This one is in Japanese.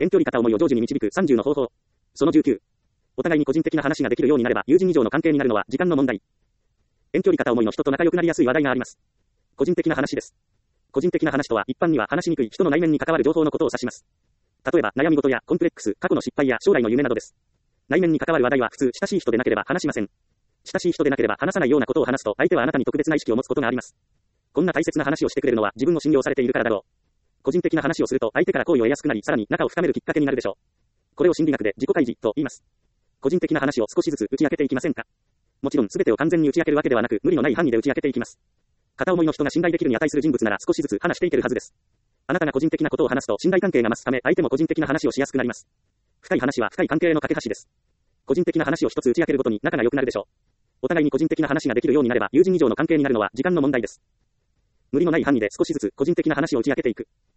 遠距離片思いを成就に導く30の方法。その19。お互いに個人的な話ができるようになれば友人以上の関係になるのは時間の問題。遠距離片思いの人と仲良くなりやすい話題があります。個人的な話です。個人的な話とは一般には話しにくい人の内面に関わる情報のことを指します。例えば悩み事やコンプレックス、過去の失敗や将来の夢などです。内面に関わる話題は普通親しい人でなければ話しません。親しい人でなければ話さないようなことを話すと相手はあなたに特別な意識を持つことがあります。こんな大切な話をしてくれるのは自分を信用されているからだろう。個人的な話をすると相手から好意を得やすくなり、さらに仲を深めるきっかけになるでしょう。これを心理学で自己開示と言います。個人的な話を少しずつ打ち明けていきませんか？もちろん全てを完全に打ち明けるわけではなく、無理のない範囲で打ち明けていきます。片思いの人が信頼できるに値する人物なら少しずつ話していけるはずです。あなたが個人的なことを話すと信頼関係が増すため、相手も個人的な話をしやすくなります。深い話は深い関係の架け橋です。個人的な話を一つ打ち明けるごとに仲が良くなるでしょう。お互いに個人的な話ができるようになれば友人以上の関係になるのは時間の問題です。無理のない範囲で少しずつ個人的な話を打ち明けていく。